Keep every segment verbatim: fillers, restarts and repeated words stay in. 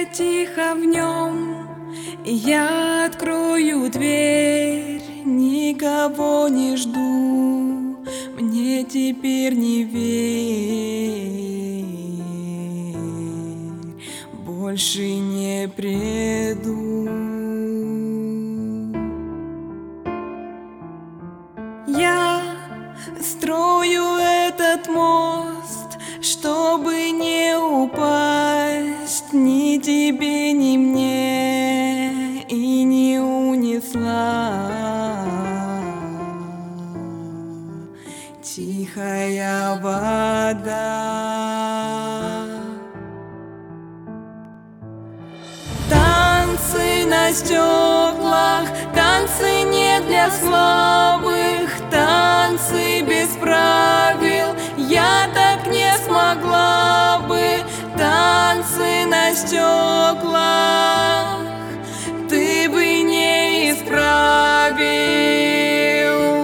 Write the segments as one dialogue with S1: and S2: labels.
S1: тихо в нем, я открою дверь, никого не жду, мне теперь не верь, больше не приду. Я строю этот мост, чтобы не упасть ни тебе, ни мне, и не унесла тихая вода. Танцы на стеклах, танцы не для слабых, танцы без правил, я так не смогла бы. Танцы на стеклах ты бы не исправил.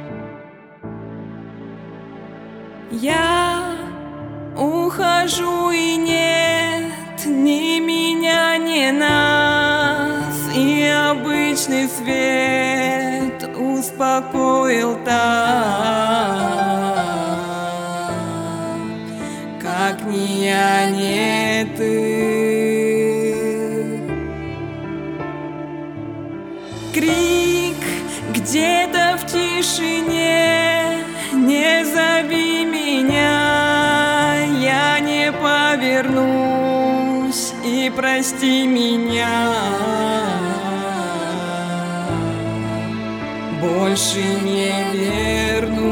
S1: Я ухожу, и нет ни меня, ни нас, и обычный свет успокоил так, как ни я, ни ты. Крик где-то в тишине, не зови меня, я не повернусь, и прости меня, больше не вернусь.